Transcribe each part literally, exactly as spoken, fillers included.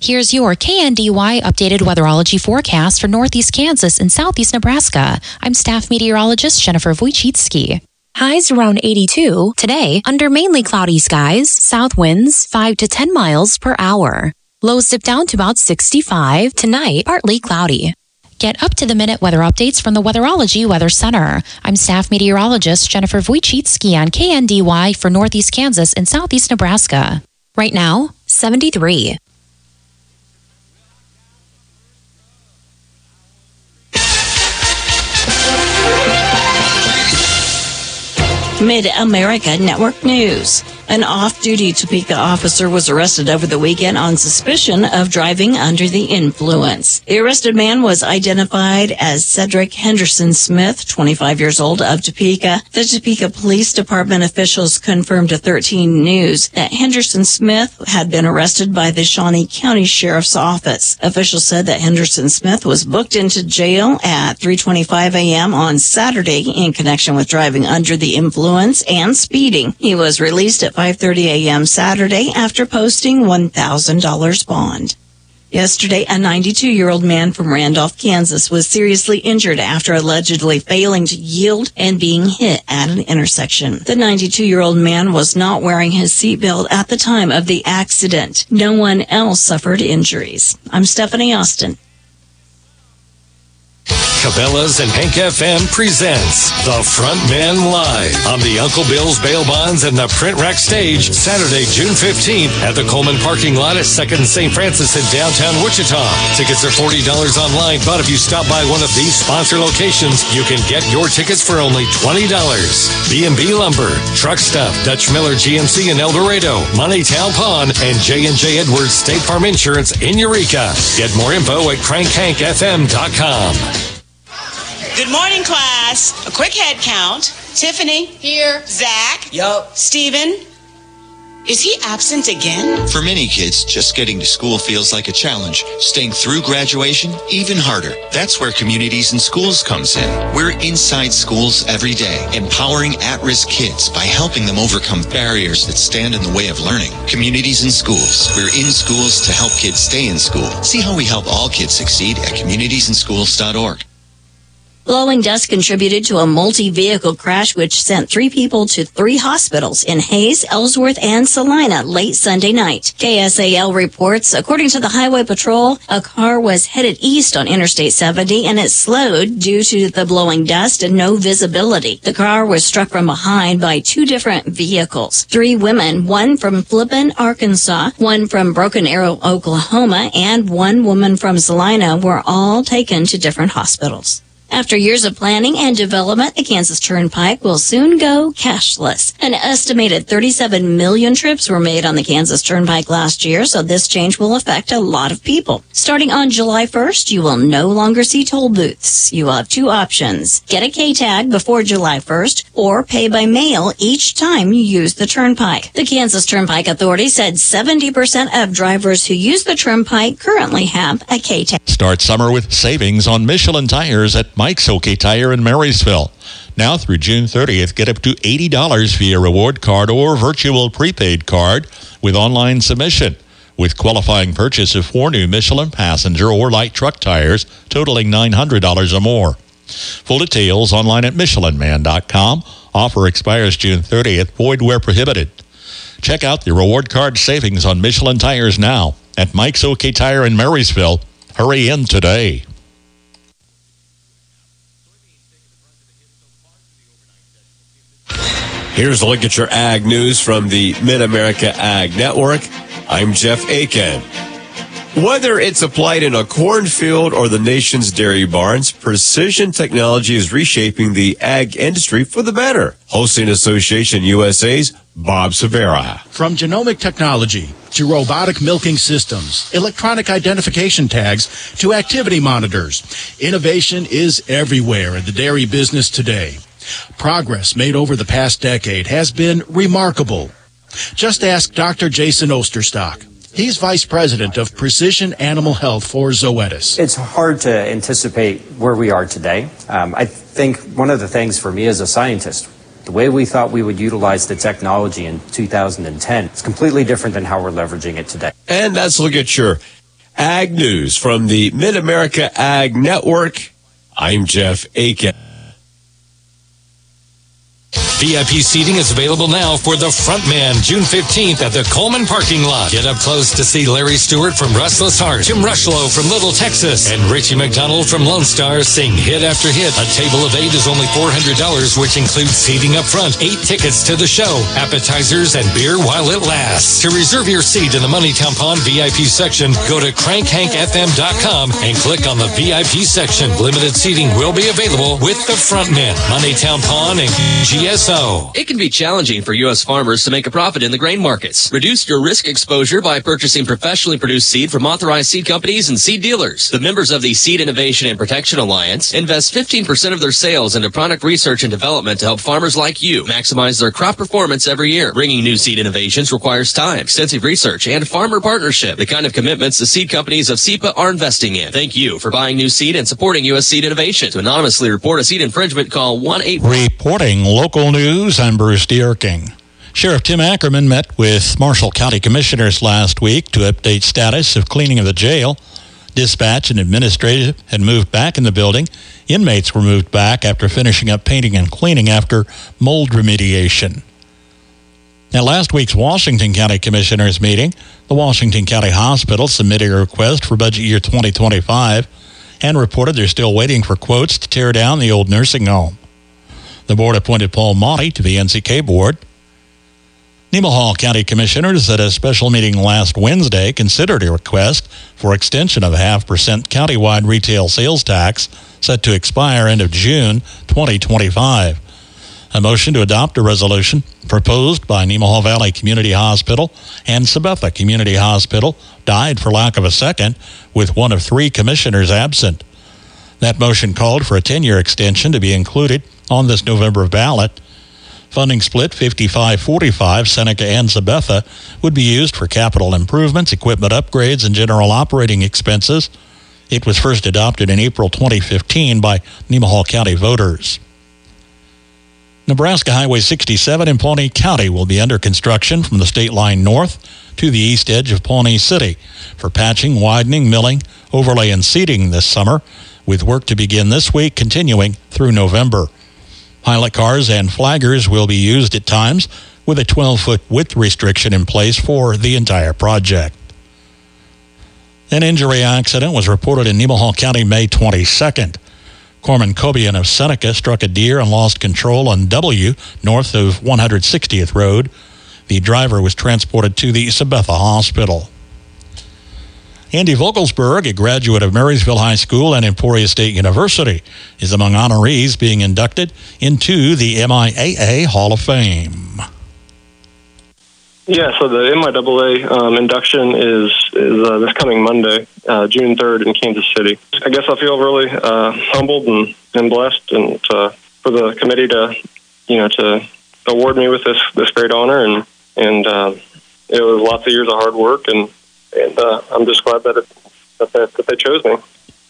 Here's your K N D Y updated weatherology forecast for northeast Kansas and southeast Nebraska. I'm staff meteorologist Jennifer Wojcicki. Highs around eighty-two. Today, under mainly cloudy skies, south winds five to ten miles per hour. Lows dip down to about sixty-five. Tonight, partly cloudy. Get up-to-the-minute weather updates from the Weatherology Weather Center. I'm staff meteorologist Jennifer Wojcicki on K N D Y for northeast Kansas and southeast Nebraska. Right now, seventy-three. Mid-America Network News. An off-duty Topeka officer was arrested over the weekend on suspicion of driving under the influence. The arrested man was identified as Cedric Henderson Smith, twenty-five years old, of Topeka. The Topeka Police Department officials confirmed to thirteen News that Henderson Smith had been arrested by the Shawnee County Sheriff's Office. Officials said that Henderson Smith was booked into jail at three twenty-five a.m. on Saturday in connection with driving under the influence and speeding. He was released at five thirty a.m. Saturday after posting one thousand dollars bond. Yesterday, a ninety-two-year-old man from Randolph, Kansas, was seriously injured after allegedly failing to yield and being hit at an intersection. The ninety-two-year-old man was not wearing his seatbelt at the time of the accident. No one else suffered injuries. I'm Stephanie Austin. Cabela's and Hank F M presents The Front Man Live on the Uncle Bill's Bail Bonds and the Print Rack stage Saturday, June fifteenth at the Coleman parking lot at second and Saint Francis in downtown Wichita. Tickets are forty dollars online, but if you stop by one of these sponsor locations, you can get your tickets for only twenty dollars. B and B Lumber, Truck Stuff, Dutch Miller G M C in El Dorado, Moneytown Pond, and J and J Edwards State Farm Insurance in Eureka. Get more info at crank hank f m dot com. Good morning, class. A quick head count. Tiffany. Here. Zach. Yup. Steven. Is he absent again? For many kids, just getting to school feels like a challenge. Staying through graduation, even harder. That's where Communities in Schools comes in. We're inside schools every day, empowering at-risk kids by helping them overcome barriers that stand in the way of learning. Communities in Schools. We're in schools to help kids stay in school. See how we help all kids succeed at communities in schools dot org. Blowing dust contributed to a multi-vehicle crash which sent three people to three hospitals in Hayes, Ellsworth, and Salina late Sunday night. K S A L reports, according to the Highway Patrol, a car was headed east on Interstate seventy and it slowed due to the blowing dust and no visibility. The car was struck from behind by two different vehicles. Three women, one from Flippin, Arkansas, one from Broken Arrow, Oklahoma, and one woman from Salina were all taken to different hospitals. After years of planning and development, the Kansas Turnpike will soon go cashless. An estimated thirty-seven million trips were made on the Kansas Turnpike last year, so this change will affect a lot of people. Starting on July first, you will no longer see toll booths. You will have two options. Get a K-tag before July first or pay by mail each time you use the Turnpike. The Kansas Turnpike Authority said seventy percent of drivers who use the Turnpike currently have a K-tag. Start summer with savings on Michelin tires at Mike's OK Tire in Marysville. Now through June thirtieth, get up to eighty dollars via reward card or virtual prepaid card with online submission, with qualifying purchase of four new Michelin passenger or light truck tires totaling nine hundred dollars or more. Full details online at michelin man dot com. Offer expires June thirtieth, void where prohibited. Check out the reward card savings on Michelin tires now at Mike's OK Tire in Marysville. Hurry in today. Here's a look at your ag news from the Mid-America Ag Network. I'm Jeff Aiken. Whether it's applied in a cornfield or the nation's dairy barns, precision technology is reshaping the ag industry for the better. Hosting Association U S A's Bob Severa. From genomic technology to robotic milking systems, electronic identification tags to activity monitors, innovation is everywhere in the dairy business today. Progress made over the past decade has been remarkable. Just ask Doctor Jason Osterstock. He's Vice President of Precision Animal Health for Zoetis. It's hard to anticipate where we are today. Um, I think one of the things for me as a scientist, the way we thought we would utilize the technology in two thousand ten is completely different than how we're leveraging it today. And let's look at your Ag News from the Mid-America Ag Network. I'm Jeff Aiken. V I P seating is available now for The Frontman, June fifteenth at the Coleman parking lot. Get up close to see Larry Stewart from Restless Heart, Jim Rushlow from Little Texas, and Richie McDonald from Lone Star sing hit after hit. A table of eight is only four hundred dollars, which includes seating up front, eight tickets to the show, appetizers, and beer while it lasts. To reserve your seat in the Moneytown Pond V I P section, go to crank hank f m dot com and click on the V I P section. Limited seating will be available with The Frontman, Moneytown Pond, and G S O. It can be challenging for U S farmers to make a profit in the grain markets. Reduce your risk exposure by purchasing professionally produced seed from authorized seed companies and seed dealers. The members of the Seed Innovation and Protection Alliance invest fifteen percent of their sales into product research and development to help farmers like you maximize their crop performance every year. Bringing new seed innovations requires time, extensive research, and farmer partnership, the kind of commitments the seed companies of S E P A are investing in. Thank you for buying new seed and supporting U S Seed Innovation. To anonymously report a seed infringement, call one eight hundred Reporting local news, I'm Bruce Dierking. Sheriff Tim Ackerman met with Marshall County Commissioners last week to update status of cleaning of the jail. Dispatch and administrative had moved back in the building. Inmates were moved back after finishing up painting and cleaning after mold remediation. At last week's Washington County Commissioners meeting, the Washington County Hospital submitted a request for budget year twenty twenty-five and reported they're still waiting for quotes to tear down the old nursing home. The board appointed Paul Monty to the N C K board. Nemaha County Commissioners at a special meeting last Wednesday considered a request for extension of a half percent countywide retail sales tax set to expire end of June twenty twenty-five. A motion to adopt a resolution proposed by Nemaha Valley Community Hospital and Sabetha Community Hospital died for lack of a second, with one of three commissioners absent. That motion called for a ten-year extension to be included on this November ballot. Funding split fifty-five forty-five, Seneca and Sabetha would be used for capital improvements, equipment upgrades, and general operating expenses. It was first adopted in April twenty fifteen by Nemaha County voters. Nebraska Highway sixty-seven in Pawnee County will be under construction from the state line north to the east edge of Pawnee City for patching, widening, milling, overlay, and seeding this summer, with work to begin this week, continuing through November. Pilot cars and flaggers will be used at times, with a twelve-foot width restriction in place for the entire project. An injury accident was reported in Nemaha County May twenty-second. Corman Cobian of Seneca struck a deer and lost control on W north of one hundred sixtieth Road. The driver was transported to the Sabetha Hospital. Andy Vogelsberg, a graduate of Marysville High School and Emporia State University, is among honorees being inducted into the M I A A Hall of Fame. Yeah, so the M I A A um, induction is is uh, this coming Monday, uh, June third in Kansas City. I guess I feel really uh, humbled and, and blessed, and uh, for the committee to, you know, to award me with this this great honor, and and uh, it was lots of years of hard work, and and uh, I'm just glad that it that they, that they chose me.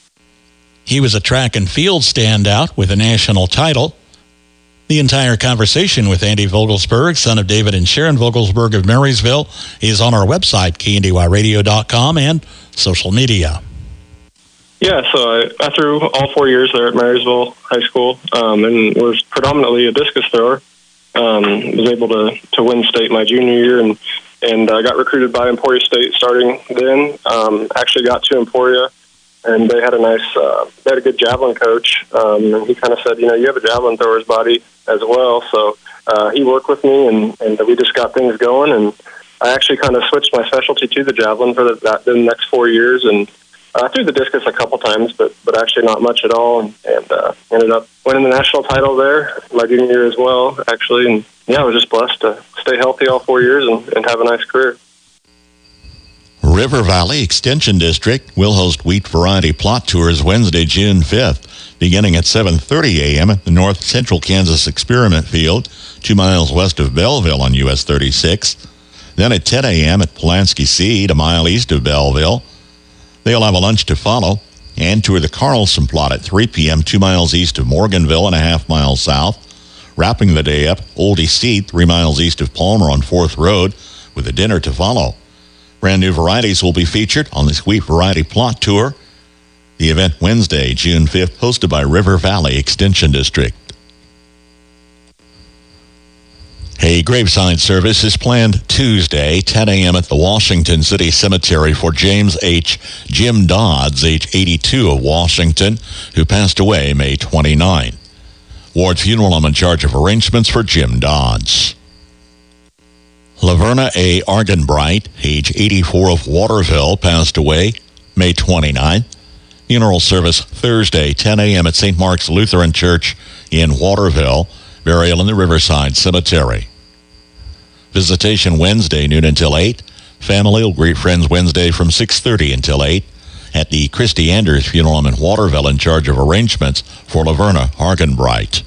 He was a track and field standout with a national title. The entire conversation with Andy Vogelsberg, son of David and Sharon Vogelsberg of Marysville, is on our website, K N D Y radio dot com, and social media. Yeah, so I, I threw all four years there at Marysville High School, um, and was predominantly a discus thrower. Um, was able to, to win state my junior year, and and uh, got recruited by Emporia State starting then. Um, actually got to Emporia, and they had a nice, uh, they had a good javelin coach, um, and he kind of said, you know, you have a javelin thrower's body as well. So uh, he worked with me, and, and we just got things going. And I actually kind of switched my specialty to the javelin for the, that, the next four years. And I uh, threw the discus a couple times, but but actually not much at all. And, and uh, ended up winning the national title there my junior year as well, actually. And yeah, I was just blessed to stay healthy all four years and, and have a nice career. River Valley Extension District will host wheat variety plot tours Wednesday, June fifth, beginning at seven thirty a.m. at the North Central Kansas Experiment Field, two miles west of Belleville on U S thirty-six. Then at ten a.m. at Pulaski Seed, a mile east of Belleville. They'll have a lunch to follow and tour the Carlson plot at three p.m., two miles east of Morganville and a half mile south. Wrapping the day up, Oldie Seed, three miles east of Palmer on fourth Road, with a dinner to follow. Brand new varieties will be featured on this Wheat Variety Plot Tour. The event Wednesday, June fifth, hosted by River Valley Extension District. A graveside service is planned Tuesday, ten a.m. at the Washington City Cemetery for James H. Jim Dodds, age eighty-two, of Washington, who passed away May twenty-ninth. Ward Funeral, I'm in charge of arrangements for Jim Dodds. Laverna A. Argenbright, age eighty-four, of Waterville, passed away May twenty-ninth. Funeral service Thursday, ten a.m. at Saint Mark's Lutheran Church in Waterville. Burial in the Riverside Cemetery. Visitation Wednesday, noon until eight. Family will greet friends Wednesday from six thirty until eight at the Christy Anders Funeral Home in Waterville, in charge of arrangements for Laverna Argenbright.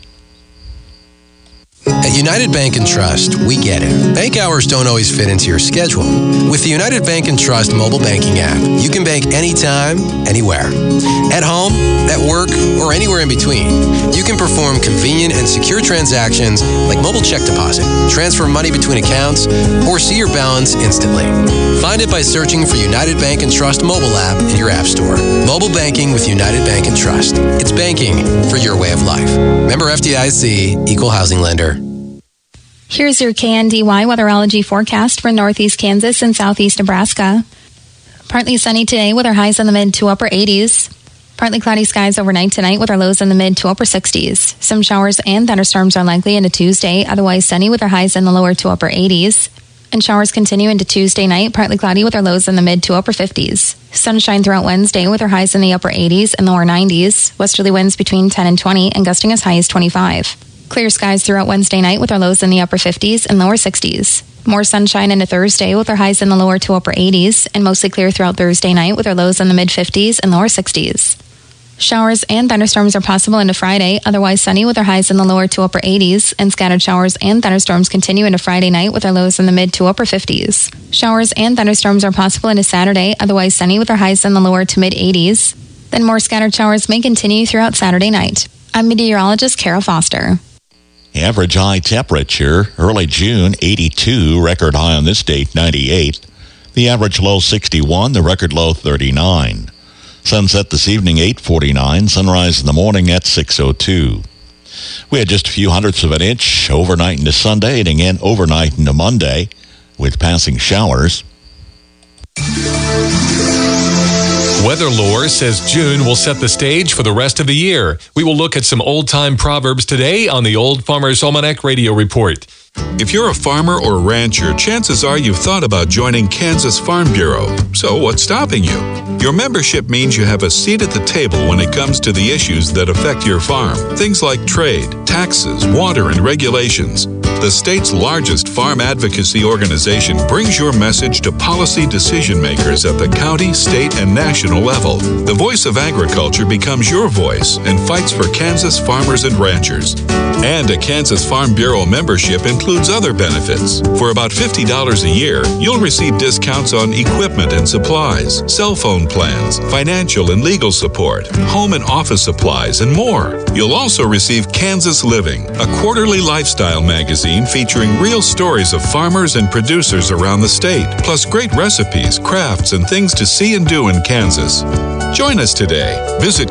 At United Bank and Trust, we get it. Bank hours don't always fit into your schedule. With the United Bank and Trust mobile banking app, you can bank anytime, anywhere. At home, at work, or anywhere in between. You can perform convenient and secure transactions like mobile check deposit, transfer money between accounts, or see your balance instantly. Find it by searching for United Bank and Trust mobile app in your app store. Mobile banking with United Bank and Trust. It's banking for your way of life. Member F D I C, Equal Housing Lender. Here's your K N D Y weatherology forecast for northeast Kansas and southeast Nebraska. Partly sunny today with our highs in the mid to upper eighties. Partly cloudy skies overnight tonight with our lows in the mid to upper sixties. Some showers and thunderstorms are likely into Tuesday, otherwise sunny with our highs in the lower to upper eighties. And showers continue into Tuesday night, partly cloudy with our lows in the mid to upper fifties. Sunshine throughout Wednesday with our highs in the upper eighties and lower nineties. Westerly winds between ten and twenty and gusting as high as twenty-five. Clear skies throughout Wednesday night with our lows in the upper fifties and lower sixties. More sunshine into Thursday with our highs in the lower to upper eighties, and mostly clear throughout Thursday night with our lows in the mid fifties and lower sixties. Showers and thunderstorms are possible into Friday, otherwise sunny with our highs in the lower to upper eighties, and scattered showers and thunderstorms continue into Friday night with our lows in the mid to upper fifties. Showers and thunderstorms are possible into Saturday, otherwise sunny with our highs in the lower to mid eighties. Then more scattered showers may continue throughout Saturday night. I'm meteorologist Carol Foster. Average high temperature, early June, eighty-two. Record high on this date, ninety-eight. The average low, sixty-one. The record low, thirty-nine. Sunset this evening, eight forty-nine. Sunrise in the morning at six oh two. We had just a few hundredths of an inch overnight into Sunday and again overnight into Monday with passing showers. WeatherLore says June will set the stage for the rest of the year. We will look at some old-time proverbs today on the Old Farmer's Almanac Radio Report. If you're a farmer or rancher, chances are you've thought about joining Kansas Farm Bureau. So what's stopping you? Your membership means you have a seat at the table when it comes to the issues that affect your farm. Things like trade, taxes, water, and regulations. The state's largest farm advocacy organization brings your message to policy decision makers at the county, state, and national level. The voice of agriculture becomes your voice and fights for Kansas farmers and ranchers. And a Kansas Farm Bureau membership includes other benefits. For about fifty dollars a year, you'll receive discounts on equipment and supplies, cell phone plans, financial and legal support, home and office supplies, and more. You'll also receive Kansas Living, a quarterly lifestyle magazine featuring real stories of farmers and producers around the state, plus great recipes, crafts, and things to see and do in Kansas. Join us today. Visit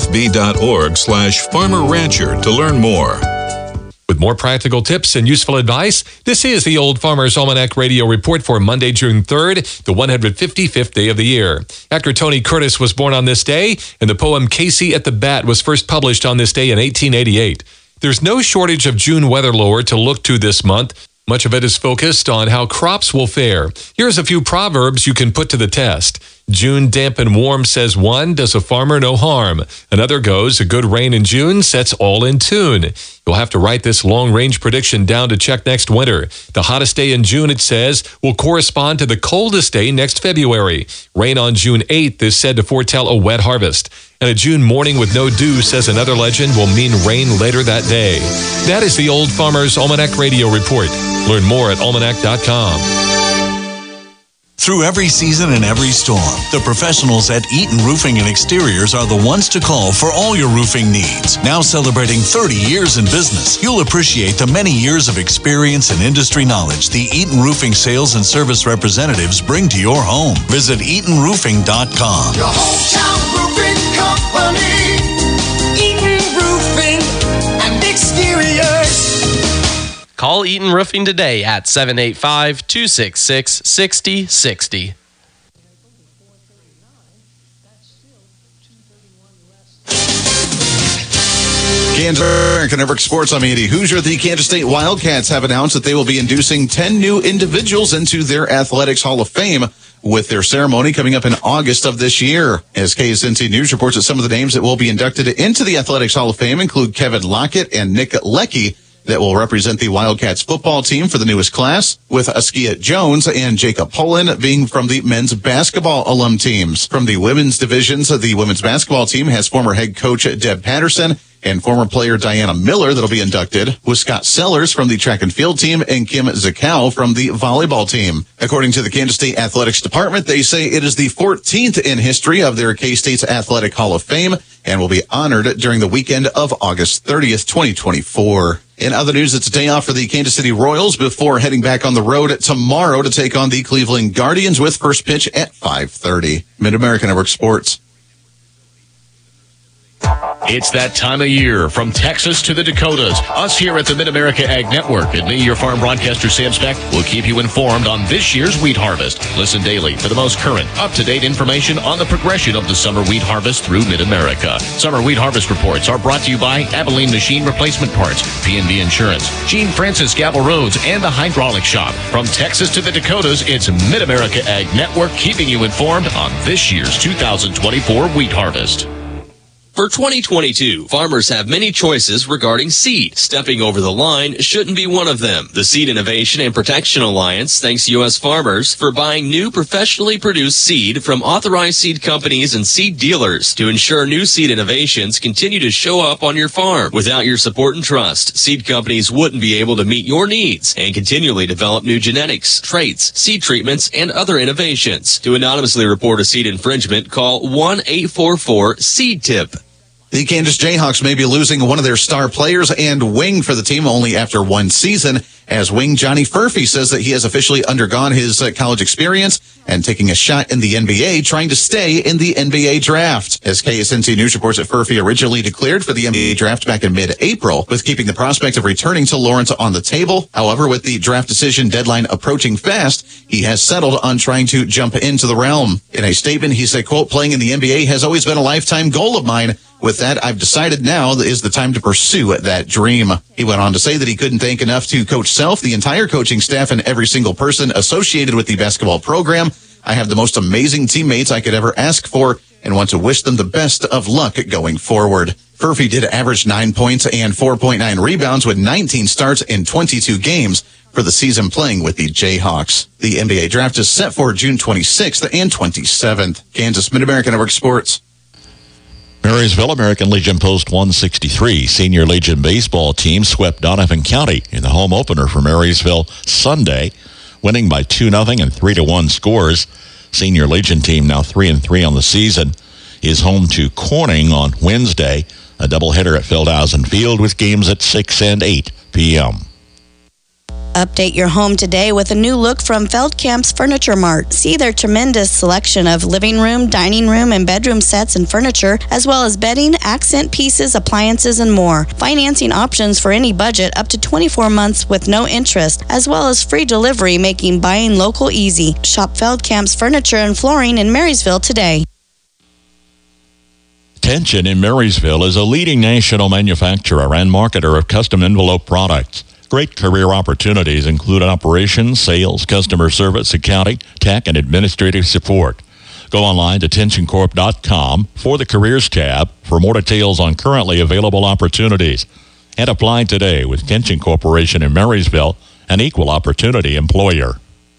kfb.org slash farmer rancher to learn more. With more practical tips and useful advice, this is the Old Farmer's Almanac Radio Report for Monday, June third, the one hundred fifty-fifth day of the year. Actor Tony Curtis was born on this day, and the poem Casey at the Bat was first published on this day in eighteen eighty-eight. There's no shortage of June weather lore to look to this month. Much of it is focused on how crops will fare. Here's a few proverbs you can put to the test. June damp and warm, says one, does a farmer no harm. Another goes, a good rain in June sets all in tune. You'll have to write this long-range prediction down to check next winter. The hottest day in June, it says, will correspond to the coldest day next February. Rain on June eighth is said to foretell a wet harvest. And a June morning with no dew, says another legend, will mean rain later that day. That is the Old Farmer's Almanac Radio Report. Learn more at almanac dot com. Through every season and every storm, the professionals at Eaton Roofing and Exteriors are the ones to call for all your roofing needs. Now celebrating thirty years in business, you'll appreciate the many years of experience and industry knowledge the Eaton Roofing sales and service representatives bring to your home. Visit eaton roofing dot com. Your hometown roofing company, Eaton Roofing and Exteriors. Call Eaton Roofing today at seven eight five, two six six, six zero six zero. Kansas American Network Sports. I'm Andy Hoosier. The Kansas State Wildcats have announced that they will be inducing ten new individuals into their Athletics Hall of Fame, with their ceremony coming up in August of this year. As K S N C News reports that some of the names that will be inducted into the Athletics Hall of Fame include Kevin Lockett and Nick Leckie, that will represent the Wildcats football team for the newest class, with Askia Jones and Jacob Pullen being from the men's basketball alum teams. From the women's divisions, the women's basketball team has former head coach Deb Patterson and former player Diana Miller that'll be inducted, with Scott Sellers from the track and field team and Kim Zakow from the volleyball team. According to the Kansas State Athletics Department, they say it is the fourteenth in history of their K-State's Athletic Hall of Fame and will be honored during the weekend of August thirtieth, twenty twenty-four. In other news, it's a day off for the Kansas City Royals before heading back on the road tomorrow to take on the Cleveland Guardians with first pitch at five thirty. Mid-America Network Sports. It's that time of year, from Texas to the Dakotas. Us here at the Mid-America Ag Network and me, your farm broadcaster Sam Speck, will keep you informed on this year's wheat harvest. Listen daily for the most current, up-to-date information on the progression of the summer wheat harvest through Mid-America. Summer wheat harvest reports are brought to you by Abilene Machine Replacement Parts, P and B Insurance, Gene Francis Gavel Roads, and the Hydraulic Shop. From Texas to the Dakotas, it's Mid-America Ag Network keeping you informed on this year's two thousand twenty-four wheat harvest. For twenty twenty-two, farmers have many choices regarding seed. Stepping over the line shouldn't be one of them. The Seed Innovation and Protection Alliance thanks U S farmers for buying new professionally produced seed from authorized seed companies and seed dealers to ensure new seed innovations continue to show up on your farm. Without your support and trust, seed companies wouldn't be able to meet your needs and continually develop new genetics, traits, seed treatments, and other innovations. To anonymously report a seed infringement, call one eight four four seed tip. The Kansas Jayhawks may be losing one of their star players and wing for the team only after one season, as wing Johnny Furphy says that he has officially undergone his uh, college experience and taking a shot in the N B A, trying to stay in the N B A draft. As K S N C News reports that Furphy originally declared for the N B A draft back in mid-April, with keeping the prospect of returning to Lawrence on the table. However, with the draft decision deadline approaching fast, he has settled on trying to jump into the realm. In a statement, he said, quote, "Playing in the N B A has always been a lifetime goal of mine. With that, I've decided now is the time to pursue that dream." He went on to say that he couldn't thank enough to Coach Self, the entire coaching staff, and every single person associated with the basketball program. "I have the most amazing teammates I could ever ask for and want to wish them the best of luck going forward." Furphy did average nine points and four point nine rebounds with nineteen starts in twenty-two games for the season playing with the Jayhawks. The N B A draft is set for June twenty-sixth and twenty-seventh. Kansas Mid-America Network Sports. Marysville American Legion Post one sixty-three Senior Legion baseball team swept Donovan County in the home opener for Marysville Sunday, winning by two nothing and three to one scores. Senior Legion team now three and three on the season is home to Corning on Wednesday, a doubleheader at Feldhausen Field with games at six and eight p.m. Update your home today with a new look from Feldkamp's Furniture Mart. See their tremendous selection of living room, dining room, and bedroom sets and furniture, as well as bedding, accent pieces, appliances, and more. Financing options for any budget up to twenty-four months with no interest, as well as free delivery, making buying local easy. Shop Feldkamp's Furniture and Flooring in Marysville today. Tension in Marysville is a leading national manufacturer and marketer of custom envelope products. Great career opportunities include operations, sales, customer service, accounting, tech, and administrative support. Go online to tension corp dot com for the Careers tab for more details on currently available opportunities. And apply today with Tension Corporation in Marysville, an equal opportunity employer.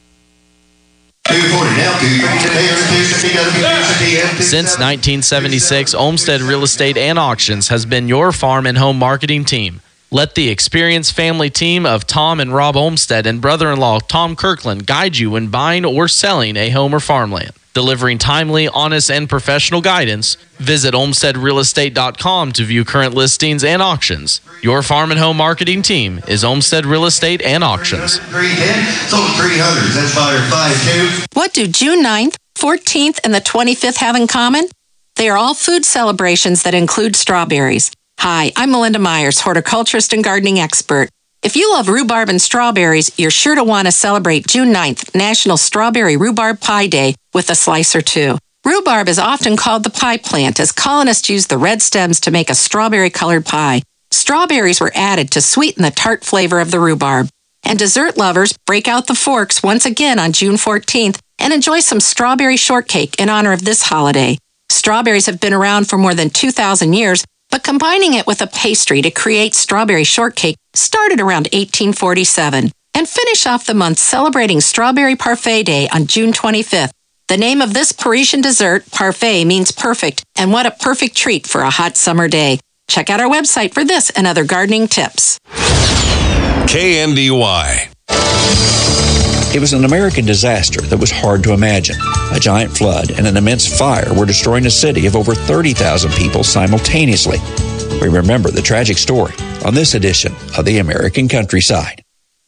Since nineteen seventy-six, Olmsted Real Estate and Auctions has been your farm and home marketing team. Let the experienced family team of Tom and Rob Olmsted and brother-in-law Tom Kirkland guide you when buying or selling a home or farmland. Delivering timely, honest, and professional guidance, visit olmsted real estate dot com to view current listings and auctions. Your farm and home marketing team is Olmsted Real Estate and Auctions. three ten, sold three hundred. That's buyer five two. What do June ninth, fourteenth, and the twenty-fifth have in common? They are all food celebrations that include strawberries. Hi, I'm Melinda Myers, horticulturist and gardening expert. If you love rhubarb and strawberries, you're sure to want to celebrate June ninth, National Strawberry Rhubarb Pie Day, with a slice or two. Rhubarb is often called the pie plant, as colonists used the red stems to make a strawberry-colored pie. Strawberries were added to sweeten the tart flavor of the rhubarb. And dessert lovers break out the forks once again on June fourteenth and enjoy some strawberry shortcake in honor of this holiday. Strawberries have been around for more than two thousand years, but combining it with a pastry to create strawberry shortcake started around eighteen forty-seven. And finish off the month celebrating Strawberry Parfait Day on June twenty-fifth. The name of this Parisian dessert, parfait, means perfect, and what a perfect treat for a hot summer day. Check out our website for this and other gardening tips. K N D Y. It was an American disaster that was hard to imagine. A giant flood and an immense fire were destroying a city of over thirty thousand people simultaneously. We remember the tragic story on this edition of the American Countryside.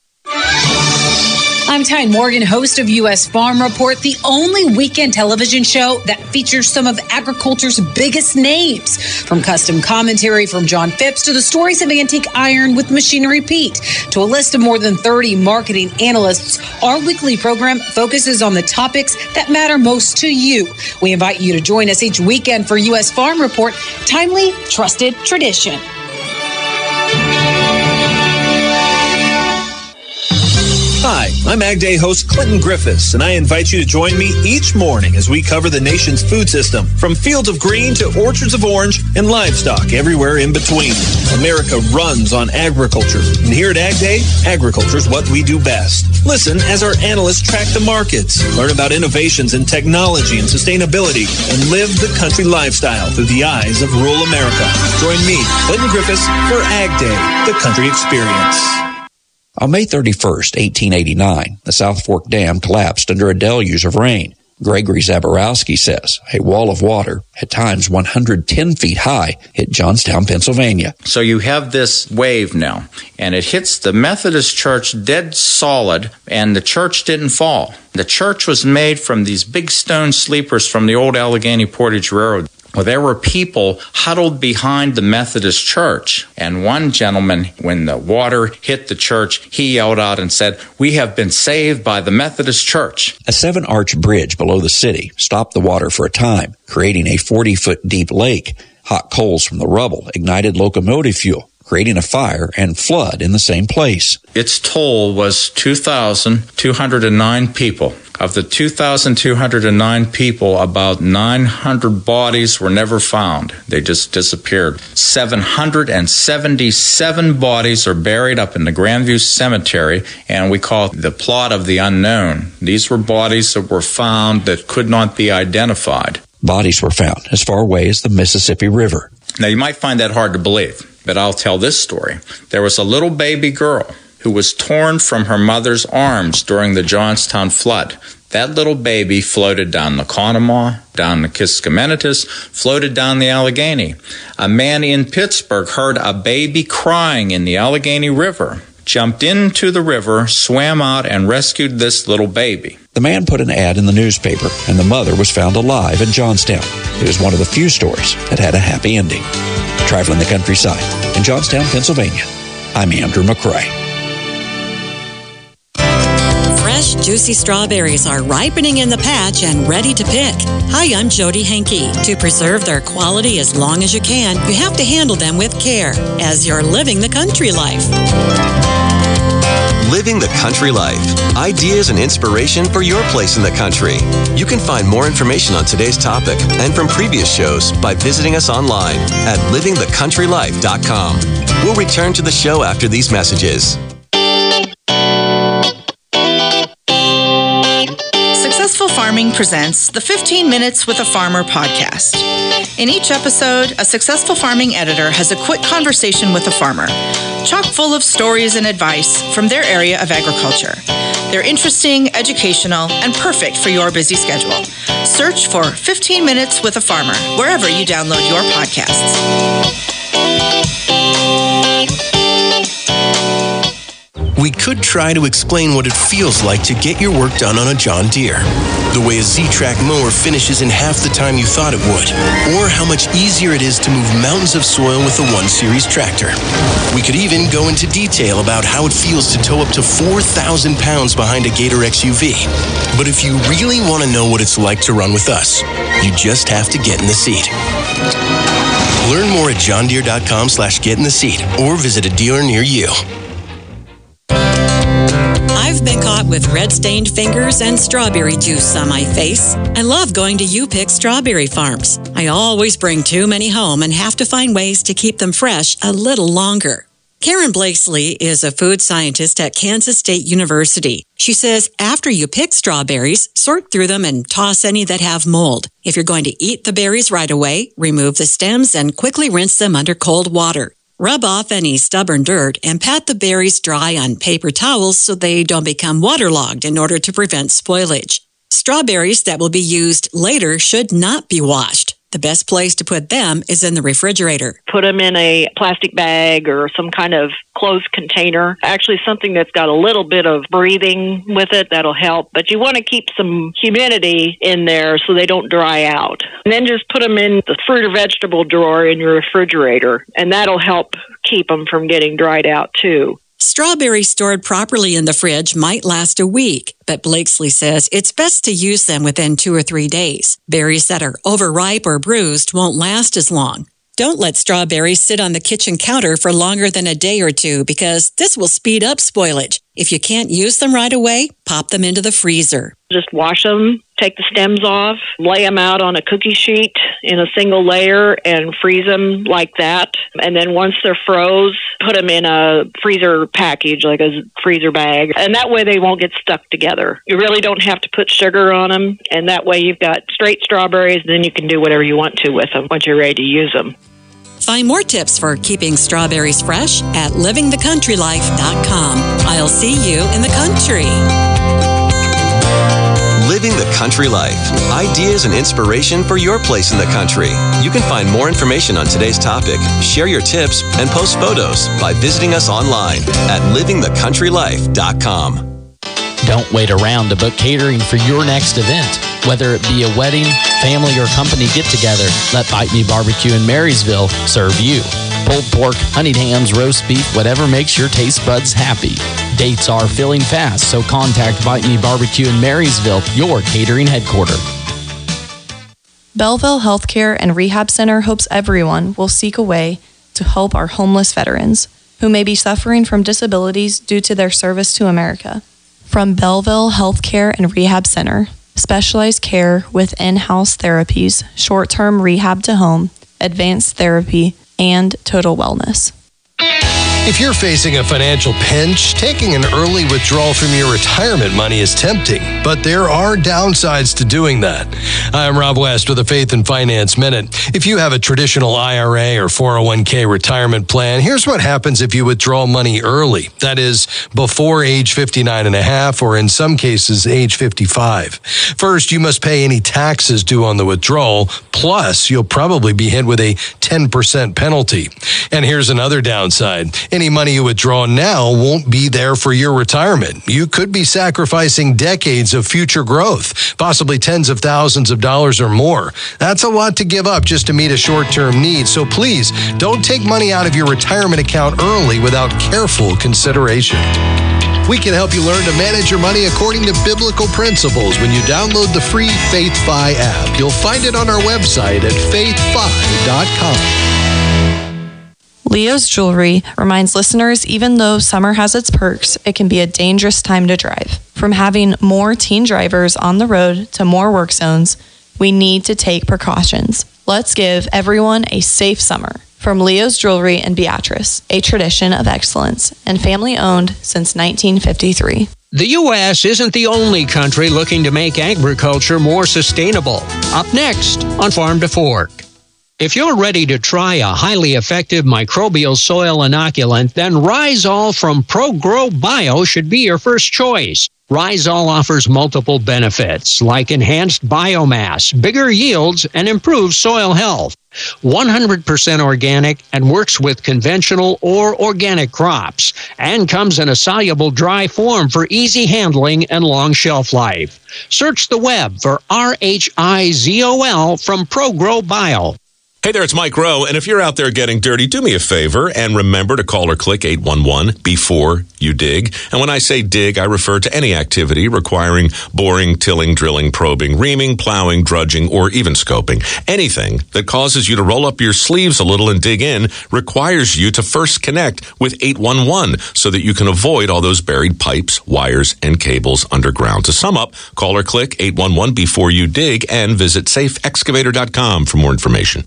I'm Tyne Morgan, host of U S Farm Report, the only weekend television show that features some of agriculture's biggest names. From custom commentary from John Phipps to the stories of antique iron with Machinery Pete to a list of more than thirty marketing analysts, our weekly program focuses on the topics that matter most to you. We invite you to join us each weekend for U S Farm Report, timely, trusted tradition. Hi, I'm Ag Day host Clinton Griffiths, and I invite you to join me each morning as we cover the nation's food system, from fields of green to orchards of orange and livestock everywhere in between. America runs on agriculture, and here at Ag Day, agriculture is what we do best. Listen as our analysts track the markets, learn about innovations in technology and sustainability, and live the country lifestyle through the eyes of rural America. Join me, Clinton Griffiths, for Ag Day, the country experience. On May thirty-first, eighteen eighty-nine, the South Fork Dam collapsed under a deluge of rain. Gregory Zaborowski says a wall of water, at times one hundred ten feet high, hit Johnstown, Pennsylvania. So you have this wave now, and it hits the Methodist church dead solid, and the church didn't fall. The church was made from these big stone sleepers from the old Allegheny Portage Railroad. Well, there were people huddled behind the Methodist church, and one gentleman, when the water hit the church, he yelled out and said, "We have been saved by the Methodist church." A seven-arch bridge below the city stopped the water for a time, creating a forty-foot deep lake. Hot coals from the rubble ignited locomotive fuel, creating a fire and flood in the same place. Its toll was two thousand two hundred nine people. Of the two thousand two hundred nine people, about nine hundred bodies were never found. They just disappeared. seven hundred seventy-seven bodies are buried up in the Grandview Cemetery, and we call it the plot of the unknown. These were bodies that were found that could not be identified. Bodies were found as far away as the Mississippi River. Now, you might find that hard to believe, but I'll tell this story. There was a little baby girl who was torn from her mother's arms during the Johnstown flood. That little baby floated down the Conemaugh, down the Kiskamenetas, floated down the Allegheny. A man in Pittsburgh heard a baby crying in the Allegheny River, jumped into the river, swam out, and rescued this little baby. The man put an ad in the newspaper, and the mother was found alive in Johnstown. It was one of the few stories that had a happy ending. Traveling the countryside in Johnstown, Pennsylvania, I'm Andrew McCrae. Fresh, juicy strawberries are ripening in the patch and ready to pick. Hi, I'm Jody Henke. To preserve their quality as long as you can, you have to handle them with care, as you're living the country life. Living the country life. Ideas and inspiration for your place in the country. You can find more information on today's topic and from previous shows by visiting us online at living the country life dot com. We'll return to the show after these Successful Farming presents the fifteen Minutes with a Farmer podcast. In each episode, a successful farming editor has a quick conversation with a farmer, chock full of stories and advice from their area of agriculture. They're interesting, educational, and perfect for your busy schedule. Search for fifteen Minutes with a Farmer wherever you download your podcasts. We could try to explain what it feels like to get your work done on a John Deere. The way a Z-Track mower finishes in half the time you thought it would. Or how much easier it is to move mountains of soil with the one series tractor. We could even go into detail about how it feels to tow up to four thousand pounds behind a Gator X U V. But if you really want to know what it's like to run with us, you just have to get in the seat. Learn more at johndeere.com slash get in the seat or visit a dealer near you. I've been caught with red-stained fingers and strawberry juice on my face. I love going to U-Pick Strawberry Farms. I always bring too many home and have to find ways to keep them fresh a little longer. Karen Blakesley is a food scientist at Kansas State University. She says after you pick strawberries, sort through them and toss any that have mold. If you're going to eat the berries right away, remove the stems and quickly rinse them under cold water. Rub off any stubborn dirt and pat the berries dry on paper towels so they don't become waterlogged in order to prevent spoilage. Strawberries that will be used later should not be washed. The best place to put them is in the refrigerator. Put them in a plastic bag or some kind of closed container. Actually, something that's got a little bit of breathing with it, that'll help. But you want to keep some humidity in there so they don't dry out. And then just put them in the fruit or vegetable drawer in your refrigerator, and that'll help keep them from getting dried out too. Strawberries stored properly in the fridge might last a week, but Blakesley says it's best to use them within two or three days. Berries that are overripe or bruised won't last as long. Don't let strawberries sit on the kitchen counter for longer than a day or two because this will speed up spoilage. If you can't use them right away, pop them into the freezer. Just wash them, take the stems off, lay them out on a cookie sheet in a single layer and freeze them like that. And then once they're froze, put them in a freezer package, like a freezer bag. And that way they won't get stuck together. You really don't have to put sugar on them. And that way you've got straight strawberries. Then you can do whatever you want to with them once you're ready to use them. Find more tips for keeping strawberries fresh at living the country life dot com. I'll see you in the country. Living the Country Life. Ideas and inspiration for your place in the country. You can find more information on today's topic, share your tips, and post photos by visiting us online at living the country life dot com. Don't wait around to book catering for your next event. Whether it be a wedding, family, or company get-together, let Bite Me Barbecue in Marysville serve you. Pulled pork, honeyed hams, roast beef, whatever makes your taste buds happy. Dates are filling fast, so contact Bite Me Barbecue in Marysville, your catering headquarters. Belleville Healthcare and Rehab Center hopes everyone will seek a way to help our homeless veterans who may be suffering from disabilities due to their service to America. From Belleville Healthcare and Rehab Center, specialized care with in-house therapies, short-term rehab to home, advanced therapy, and total wellness. If you're facing a financial pinch, taking an early withdrawal from your retirement money is tempting, but there are downsides to doing that. I'm Rob West with a Faith and Finance Minute. If you have a traditional I R A or four oh one k retirement plan, here's what happens if you withdraw money early. That is, before age fifty-nine and a half, or in some cases, age fifty-five. First, you must pay any taxes due on the withdrawal, plus you'll probably be hit with a ten percent penalty. And here's another downside. Any money you withdraw now won't be there for your retirement. You could be sacrificing decades of future growth, possibly tens of thousands of dollars or more. That's a lot to give up just to meet a short-term need. So please, don't take money out of your retirement account early without careful consideration. We can help you learn to manage your money according to biblical principles when you download the free FaithFi app. You'll find it on our website at faith fi dot com. Leo's Jewelry reminds listeners even though summer has its perks, it can be a dangerous time to drive. From having more teen drivers on the road to more work zones, we need to take precautions. Let's give everyone a safe summer. From Leo's Jewelry in Beatrice, a tradition of excellence and family owned since nineteen fifty-three. The U S isn't the only country looking to make agriculture more sustainable. Up next on Farm to Fork. If you're ready to try a highly effective microbial soil inoculant, then Rhizol from ProGrow Bio should be your first choice. Rhizol offers multiple benefits like enhanced biomass, bigger yields, and improved soil health. one hundred percent organic and works with conventional or organic crops, and comes in a soluble dry form for easy handling and long shelf life. Search the web for R H I Z O L from ProGrow Bio. Hey there, it's Mike Rowe, and if you're out there getting dirty, do me a favor and remember to call or click eight one one before you dig. And when I say dig, I refer to any activity requiring boring, tilling, drilling, probing, reaming, plowing, drudging, or even scoping. Anything that causes you to roll up your sleeves a little and dig in requires you to first connect with eight one one so that you can avoid all those buried pipes, wires, and cables underground. To sum up, call or click eight one one before you dig and visit safe excavator dot com for more information.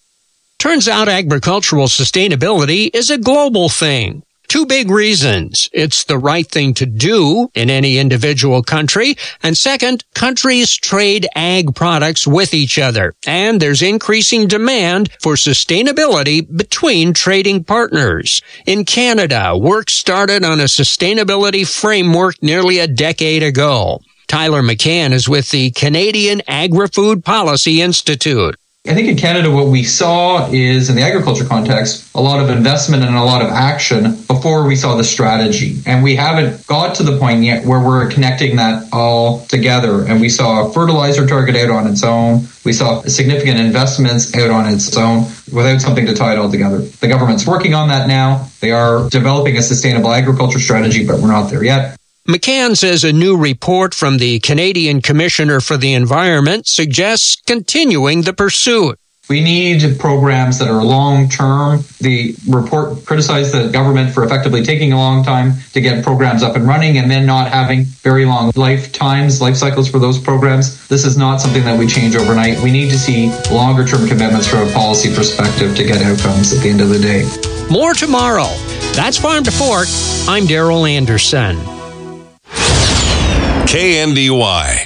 Turns out agricultural sustainability is a global thing. Two big reasons. It's the right thing to do in any individual country. And second, countries trade ag products with each other. And there's increasing demand for sustainability between trading partners. In Canada, work started on a sustainability framework nearly a decade ago. Tyler McCann is with the Canadian Agri-Food Policy Institute. I think in Canada, what we saw is, in the agriculture context, a lot of investment and a lot of action before we saw the strategy. And we haven't got to the point yet where we're connecting that all together. And we saw a fertilizer target out on its own. We saw significant investments out on its own without something to tie it all together. The government's working on that now. They are developing a sustainable agriculture strategy, but we're not there yet. McCann says a new report from the Canadian Commissioner for the Environment suggests continuing the pursuit. We need programs that are long-term. The report criticized the government for effectively taking a long time to get programs up and running and then not having very long lifetimes, life cycles for those programs. This is not something that we change overnight. We need to see longer-term commitments from a policy perspective to get outcomes at the end of the day. More tomorrow. That's Farm to Fork. I'm Daryl Anderson. K N D Y.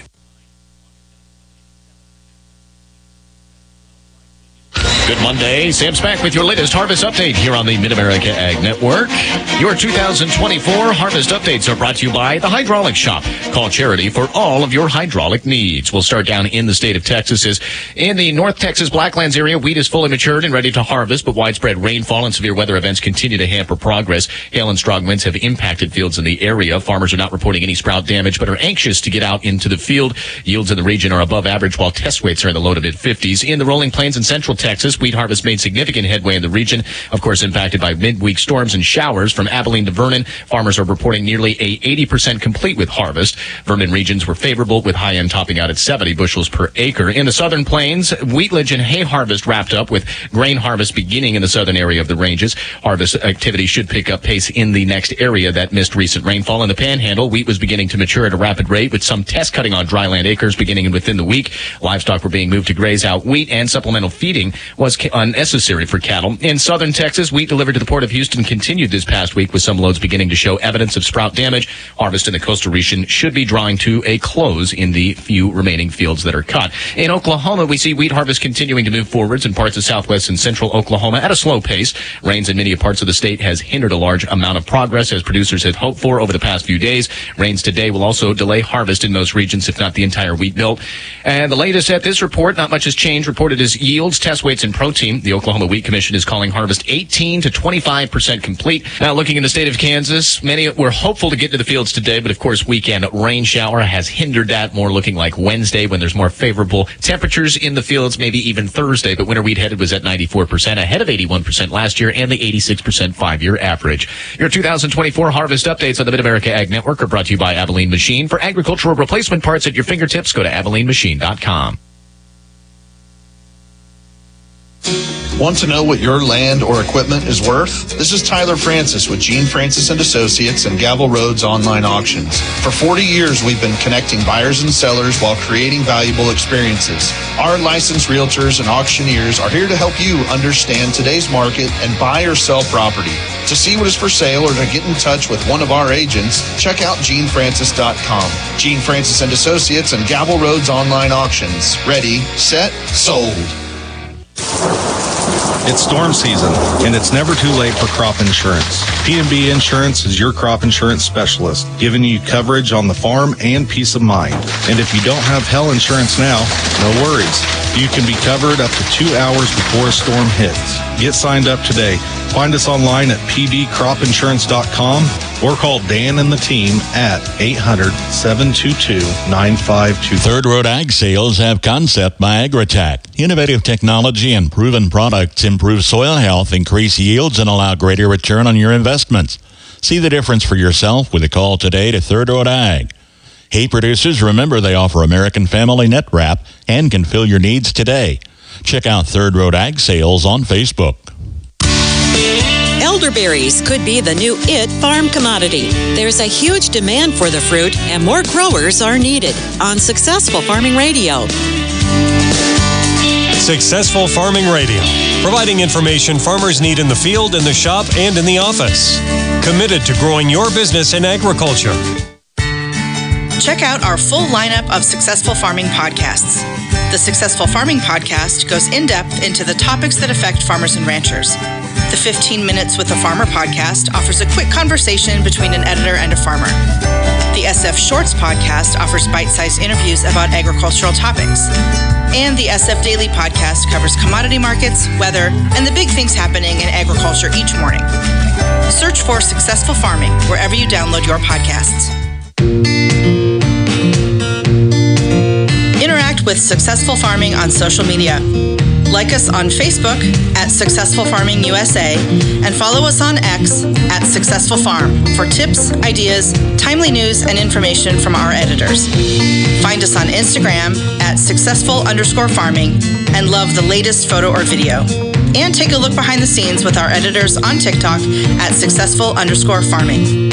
Good Monday. Sam's back with your latest harvest update here on the Mid-America Ag Network. Your two thousand twenty-four harvest updates are brought to you by the Hydraulic Shop. Call Charity for all of your hydraulic needs. We'll start down in the state of Texas. As in the North Texas Blacklands area, wheat is fully matured and ready to harvest, but widespread rainfall and severe weather events continue to hamper progress. Hail and strong winds have impacted fields in the area. Farmers are not reporting any sprout damage, but are anxious to get out into the field. Yields in the region are above average, while test weights are in the low to mid-fifties. In the rolling plains and central Texas, wheat harvest made significant headway in the region, of course impacted by midweek storms and showers. From Abilene to Vernon, farmers are reporting nearly a eighty percent complete with harvest. Vernon regions were favorable, with high end topping out at seventy bushels per acre. In the southern plains, wheatledge and hay harvest wrapped up, with grain harvest beginning in the southern area of the ranges. Harvest activity should pick up pace in the next area that missed recent rainfall. In the panhandle, wheat was beginning to mature at a rapid rate, with some test cutting on dryland acres beginning within the week. Livestock were being moved to graze out wheat, and supplemental feeding was unnecessary for cattle. In southern Texas, wheat delivered to the Port of Houston continued this past week, with some loads beginning to show evidence of sprout damage. Harvest in the coastal region should be drawing to a close in the few remaining fields that are cut. In Oklahoma, we see wheat harvest continuing to move forwards in parts of southwest and central Oklahoma at a slow pace. Rains in many parts of the state has hindered a large amount of progress, as producers had hoped for over the past few days. Rains today will also delay harvest in most regions, if not the entire wheat belt. And the latest at this report, not much has changed. Reported as yields, test weights, and protein. The Oklahoma Wheat Commission is calling harvest eighteen to twenty-five percent complete. Now, looking in the state of Kansas, many were hopeful to get to the fields today, but of course, weekend rain shower has hindered that. More looking like Wednesday, when there's more favorable temperatures in the fields, maybe even Thursday. But winter wheat headed was at ninety-four percent, ahead of eighty-one percent last year and the eighty-six percent five-year average. Your two thousand twenty-four harvest updates on the Mid-America Ag Network are brought to you by Abilene Machine. For agricultural replacement parts at your fingertips, go to abilene machine dot com. Want to know what your land or equipment is worth? This is Tyler Francis with Gene Francis and Associates and Gavel Roads Online Auctions. For forty years, we've been connecting buyers and sellers while creating valuable experiences. Our licensed realtors and auctioneers are here to help you understand today's market and buy or sell property. To see what is for sale or to get in touch with one of our agents, check out gene francis dot com. Gene Francis and Associates and Gavel Roads Online Auctions. Ready, set, sold. It's storm season, and it's never too late for crop insurance. P and B Insurance is your crop insurance specialist, giving you coverage on the farm and peace of mind. And if you don't have hail insurance now, no worries. You can be covered up to two hours before a storm hits. Get signed up today. Find us online at p d crop insurance dot com or call Dan and the team at eight hundred, seven two two, nine five two. Third Road Ag Sales have Concept by Agritech. Innovative technology and proven products improve soil health, increase yields, and allow greater return on your investments. See the difference for yourself with a call today to Third Road Ag. Hay producers, remember they offer American Family Net Wrap and can fill your needs today. Check out Third Road Ag Sales on Facebook. Elderberries could be the new it farm commodity. There's a huge demand for the fruit, and more growers are needed. On Successful Farming Radio. Successful Farming Radio, providing information farmers need in the field, in the shop, and in the office. Committed to growing your business in agriculture. Check out our full lineup of Successful Farming podcasts. The Successful Farming podcast goes in-depth into the topics that affect farmers and ranchers. The fifteen minutes with a Farmer podcast offers a quick conversation between an editor and a farmer. The S F Shorts podcast offers bite-sized interviews about agricultural topics. And the S F Daily podcast covers commodity markets, weather, and the big things happening in agriculture each morning. Search for Successful Farming wherever you download your podcasts. Interact with Successful Farming on social media. Like us on Facebook at Successful Farming U S A and follow us on X at Successful Farm for tips, ideas, timely news, and information from our editors. Find us on Instagram at Successful underscore Farming and love the latest photo or video. And take a look behind the scenes with our editors on TikTok at Successful underscore Farming.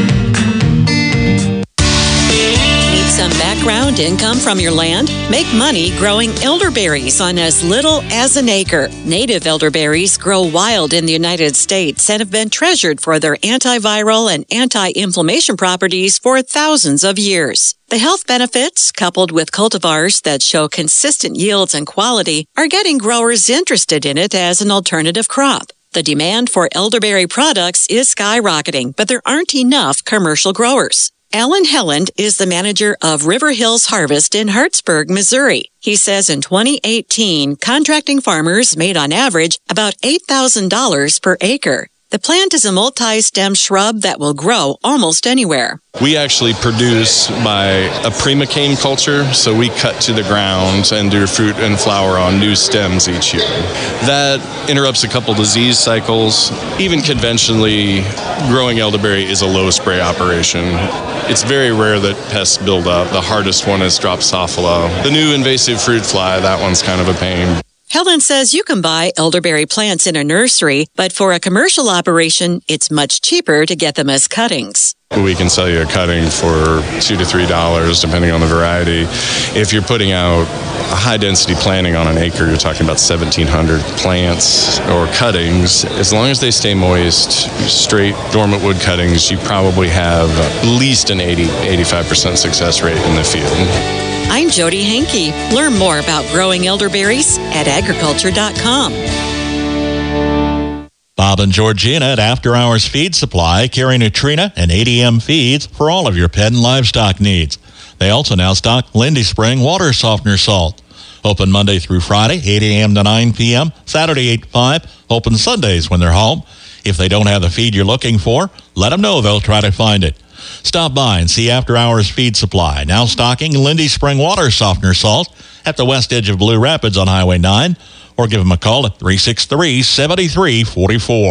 Some background income from your land? Make money growing elderberries on as little as an acre. Native elderberries grow wild in the United States and have been treasured for their antiviral and anti-inflammation properties for thousands of years. The health benefits, coupled with cultivars that show consistent yields and quality, are getting growers interested in it as an alternative crop. The demand for elderberry products is skyrocketing, but there aren't enough commercial growers. Alan Helland is the manager of River Hills Harvest in Hartsburg, Missouri. He says in twenty eighteen, contracting farmers made on average about eight thousand dollars per acre. The plant is a multi-stem shrub that will grow almost anywhere. We actually produce by a primocane culture, so we cut to the ground and do fruit and flower on new stems each year. That interrupts a couple disease cycles. Even conventionally, growing elderberry is a low spray operation. It's very rare that pests build up. The hardest one is Drosophila. The new invasive fruit fly, that one's kind of a pain. Helen says you can buy elderberry plants in a nursery, but for a commercial operation, it's much cheaper to get them as cuttings. We can sell you a cutting for two to three dollars, depending on the variety. If you're putting out a high-density planting on an acre, you're talking about seventeen hundred plants or cuttings. As long as they stay moist, straight dormant wood cuttings, you probably have at least an eighty, eighty-five percent success rate in the field. I'm Jody Hankey. Learn more about growing elderberries at agriculture dot com. Bob and Georgina at After Hours Feed Supply carry Nutrina and A D M feeds for all of your pet and livestock needs. They also now stock Lindy Spring water softener salt. Open Monday through Friday, eight a.m. to nine p.m., Saturday eight to five, open Sundays when they're home. If they don't have the feed you're looking for, let them know they'll try to find it. Stop by and see After Hours Feed Supply, now stocking Lindy Spring water softener salt at the west edge of Blue Rapids on Highway nine, or give them a call at three six three, seven three four four.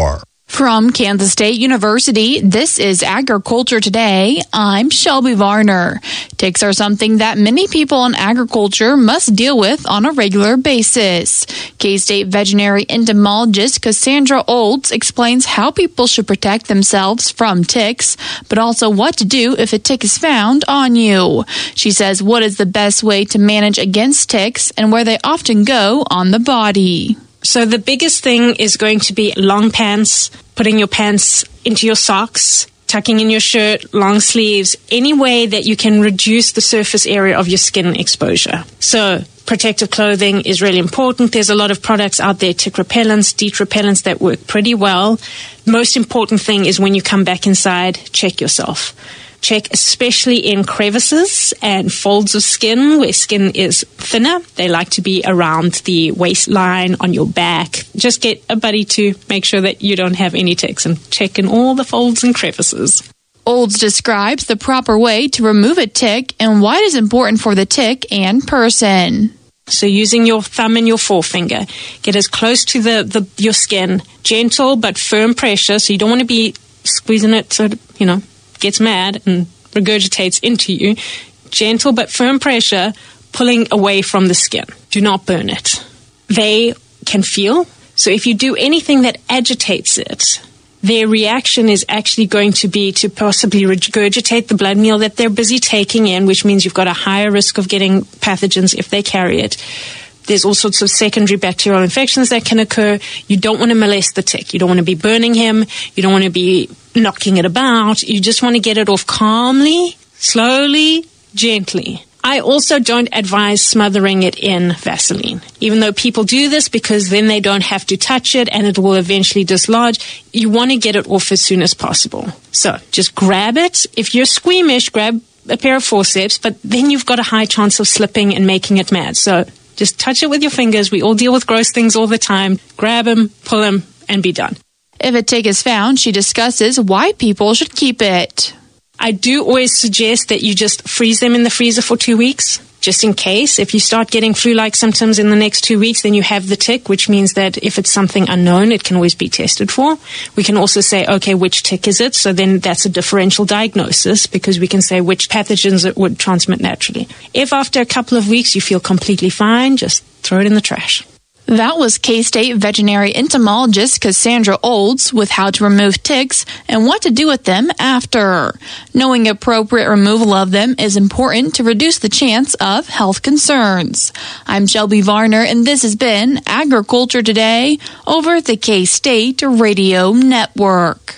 From Kansas State University, this is Agriculture Today. I'm Shelby Varner. Ticks are something that many people in agriculture must deal with on a regular basis. K-State veterinary entomologist Cassandra Olds explains how people should protect themselves from ticks, but also what to do if a tick is found on you. She says what is the best way to manage against ticks and where they often go on the body. So the biggest thing is going to be long pants, putting your pants into your socks, tucking in your shirt, long sleeves, any way that you can reduce the surface area of your skin exposure. So protective clothing is really important. There's a lot of products out there, tick repellents, DEET repellents that work pretty well. Most important thing is when you come back inside, check yourself. Check especially in crevices and folds of skin where skin is thinner. They like to be around the waistline, on your back. Just get a buddy to make sure that you don't have any ticks and check in all the folds and crevices. Olds describes the proper way to remove a tick and why it is important for the tick and person. So using your thumb and your forefinger, get as close to the, the your skin, gentle but firm pressure. So you don't want to be squeezing it so, you know, gets mad and regurgitates into you. Gentle but firm pressure, pulling away from the skin. Do not burn it. They can feel. So if you do anything that agitates it, their reaction is actually going to be to possibly regurgitate the blood meal that they're busy taking in, which means you've got a higher risk of getting pathogens if they carry it. There's all sorts of secondary bacterial infections that can occur. You don't want to molest the tick. You don't want to be burning him. You don't want to be knocking it about. You just want to get it off calmly, slowly, gently. I also don't advise smothering it in Vaseline. Even though people do this because then they don't have to touch it and it will eventually dislodge, you want to get it off as soon as possible. So just grab it. If you're squeamish, grab a pair of forceps, but then you've got a high chance of slipping and making it mad. So just touch it with your fingers. We all deal with gross things all the time. Grab them, pull them, and be done. If a tick is found, she discusses why people should keep it. I do always suggest that you just freeze them in the freezer for two weeks, just in case. If you start getting flu-like symptoms in the next two weeks, then you have the tick, which means that if it's something unknown, it can always be tested for. We can also say, okay, which tick is it? So then that's a differential diagnosis because we can say which pathogens it would transmit naturally. If after a couple of weeks you feel completely fine, just throw it in the trash. That was K-State veterinary entomologist Cassandra Olds with how to remove ticks and what to do with them after. Knowing appropriate removal of them is important to reduce the chance of health concerns. I'm Shelby Varner, and this has been Agriculture Today over the K-State Radio Network.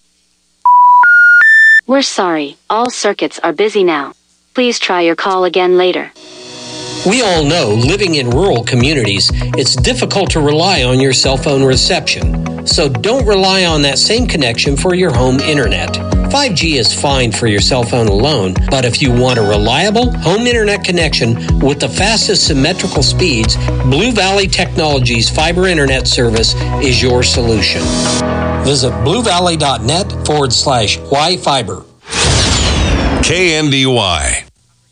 We're sorry, all circuits are busy now. Please try your call again later. We all know, living in rural communities, it's difficult to rely on your cell phone reception. So don't rely on that same connection for your home internet. five G is fine for your cell phone alone, but if you want a reliable home internet connection with the fastest symmetrical speeds, Blue Valley Technologies fiber internet service is your solution. Visit bluevalley.net forward slash Y fiber. K N D Y.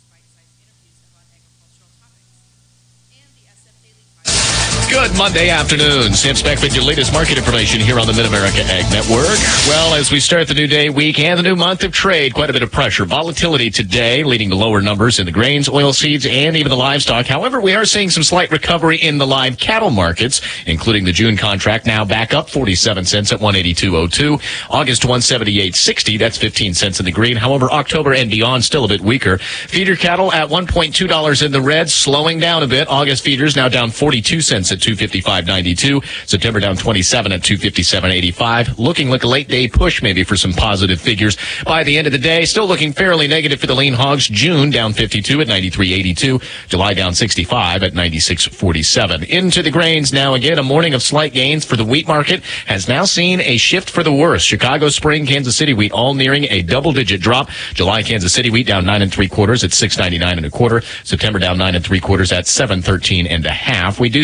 Good Monday afternoon. Sam Speck with your latest market information here on the Mid-America Ag Network. Well, as we start the new day, week, and the new month of trade, quite a bit of pressure. Volatility today, leading to lower numbers in the grains, oilseeds, and even the livestock. However, we are seeing some slight recovery in the live cattle markets, including the June contract now back up forty-seven cents at one eighty-two oh two. August one seventy-eight sixty. That's fifteen cents in the green. However, October and beyond still a bit weaker. Feeder cattle at one point two dollars in the red, slowing down a bit. August feeders now down forty-two cents at two fifty-five ninety-two. September down twenty-seven at two fifty-seven eighty-five. Looking like a late day push maybe for some positive figures by the end of the day. Still looking fairly negative for the lean hogs. June down fifty-two at ninety-three eighty-two. July down sixty-five at ninety-six forty-seven. Into the grains now again. A morning of slight gains for the wheat market has now seen a shift for the worse. Chicago spring, Kansas City wheat all nearing a double digit drop. July Kansas City wheat down nine and three quarters at six ninety-nine and a quarter. September down nine and three quarters at seven thirteen and a half. We do see corn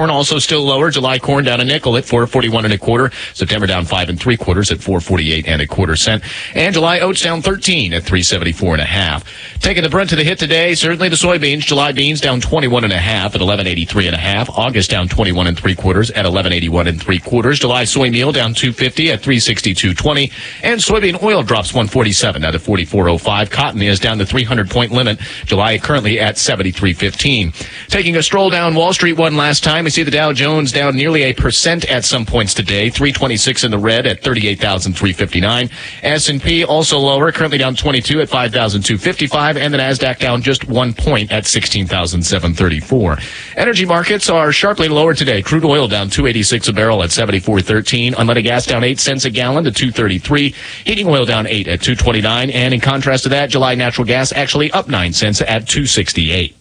corn also still lower. July corn down a nickel at four forty-one and a quarter. September down five and three quarters at four forty-eight and a quarter cent. And July oats down thirteen at three seventy-four and a half. Taking the brunt of the hit today, certainly the soybeans. July beans down twenty-one and a half at eleven eighty-three and a half. August down twenty-one and three quarters at eleven eighty-one and three quarters. July soy meal down two fifty at three sixty-two twenty. And soybean oil drops one forty-seven at forty-four oh five. Cotton is down the three hundred point limit. July currently at seventy-three fifteen. Taking a stroll down Wall Street one last time, we see the Dow Jones down nearly a percent at some points today. three twenty-six in the red at thirty-eight thousand three hundred fifty-nine. S and P also lower, currently down twenty-two at five thousand two hundred fifty-five. And the Nasdaq down just one point at sixteen thousand seven hundred thirty-four. Energy markets are sharply lower today. Crude oil down two eighty-six a barrel at seventy-four thirteen. Unleaded gas down eight cents a gallon to two thirty-three. Heating oil down eight at two twenty-nine. And in contrast to that, July natural gas actually up nine cents at two sixty-eight.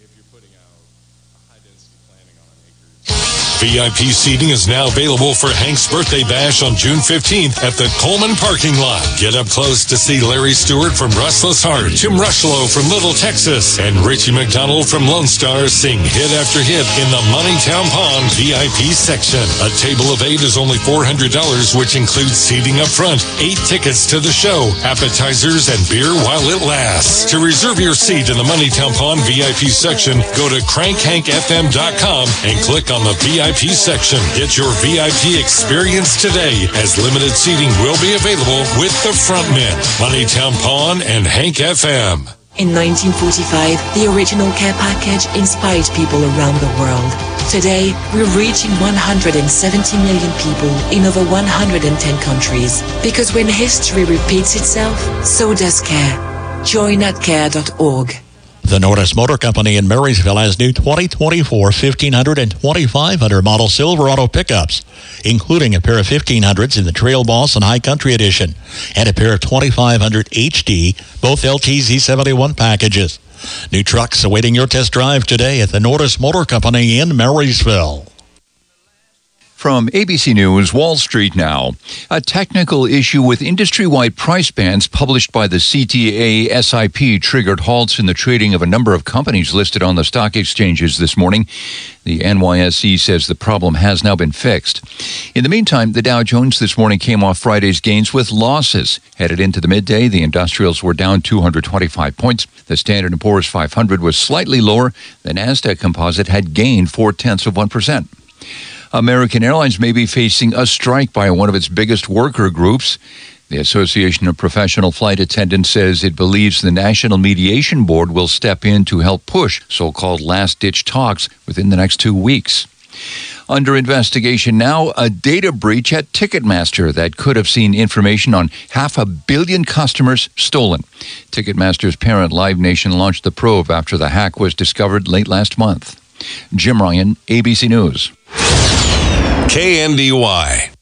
V I P seating is now available for Hank's birthday bash on June fifteenth at the Coleman parking lot. Get up close to see Larry Stewart from Restless Heart, Tim Rushlow from Little Texas, and Richie McDonald from Lone Star sing hit after hit in the Moneytown Pond V I P section. A table of eight is only four hundred dollars, which includes seating up front, eight tickets to the show, appetizers, and beer while it lasts. To reserve your seat in the Moneytown Pond V I P section, go to crank hank f m dot com and click on the V I P section. Get your V I P experience today, as limited seating will be available with the frontmen. Moneytown Pond and Hank F M. In nineteen forty-five, the original care package inspired people around the world. Today, we're reaching one hundred seventy million people in over one hundred ten countries. Because when history repeats itself, so does care. Join at care dot org. The Nordis Motor Company in Marysville has new twenty twenty-four fifteen hundred and twenty-five hundred model Silverado pickups, including a pair of fifteen hundreds in the Trail Boss and High Country Edition, and a pair of twenty-five hundred H D, both L T Z seventy-one packages. New trucks awaiting your test drive today at the Nordis Motor Company in Marysville. From A B C News, Wall Street now. A technical issue with industry-wide price bands published by the C T A S I P triggered halts in the trading of a number of companies listed on the stock exchanges this morning. The N Y S E says the problem has now been fixed. In the meantime, the Dow Jones this morning came off Friday's gains with losses. Headed into the midday, the industrials were down two hundred twenty-five points. The Standard and Poor's five hundred was slightly lower. The NASDAQ composite had gained four-tenths of one percent. American Airlines may be facing a strike by one of its biggest worker groups. The Association of Professional Flight Attendants says it believes the National Mediation Board will step in to help push so-called last-ditch talks within the next two weeks. Under investigation now, a data breach at Ticketmaster that could have seen information on half a billion customers stolen. Ticketmaster's parent Live Nation launched the probe after the hack was discovered late last month. Jim Ryan, A B C News. K N D Y.